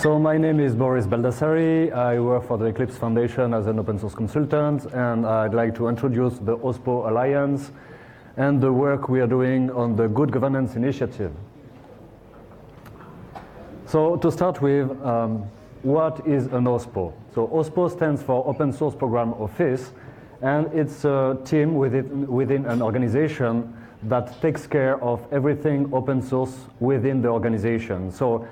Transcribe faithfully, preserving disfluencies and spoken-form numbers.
So my name is Boris Baldassari. I work for the Eclipse Foundation as an open source consultant, and I'd like to introduce the OSPO Alliance and the work we are doing on the Good Governance Initiative. So to start with, um, what is an OSPO? So OSPO stands for Open Source Program Office, and it's a team within, within an organization that takes care of everything open source within the organization. So